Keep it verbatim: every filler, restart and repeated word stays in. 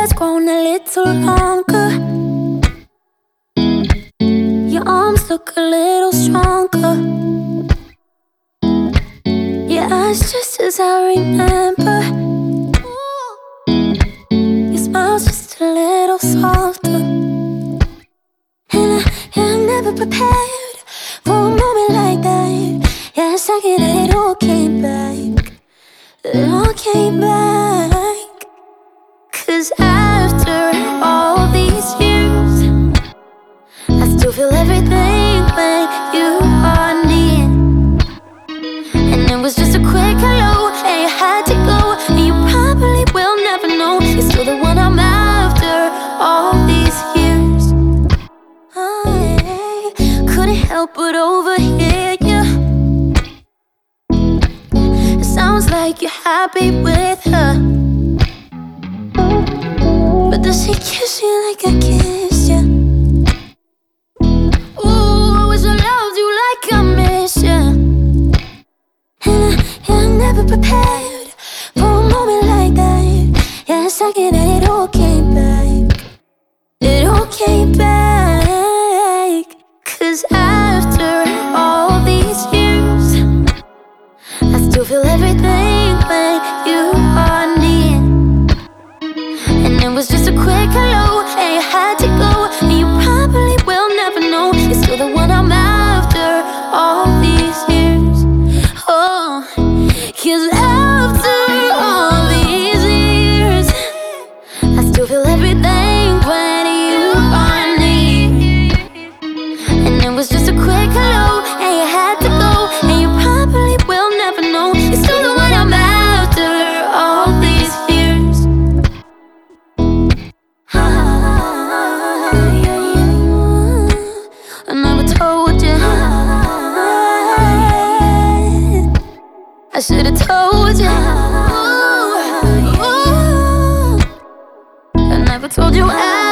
has grown a little longer. Your arms look a little stronger. Your eyes just as I remember. Your smile's just a little softer. And I, yeah, I'm never prepared for a moment like that. Yeah, a second and it all came back. It all came back. Cause after all these years, I still feel everything when you are near. And it was just a quick hello, and you had to go. And you probably will never know you're still the one I'm after all these years. I couldn't help but overhear you. It sounds like you're happy with her, but does she kiss you like I kissed you? Ooh, I wish I loved you like I miss you. And I, yeah, I'm never prepared for a moment like that. Yeah, a second and it all came back. It all came back. Cause after all these years, I still feel everything when you are near. And it was just a quick hello, and you had to go. And you probably will never know you're still the one I'm after all these years. Oh, cause after all these years, I still feel everything when you are near. And it was just a quick hello, and you had to go. And you probably will never know you're still the one I'm after all these years. I never told you. I should've told you. I never told you.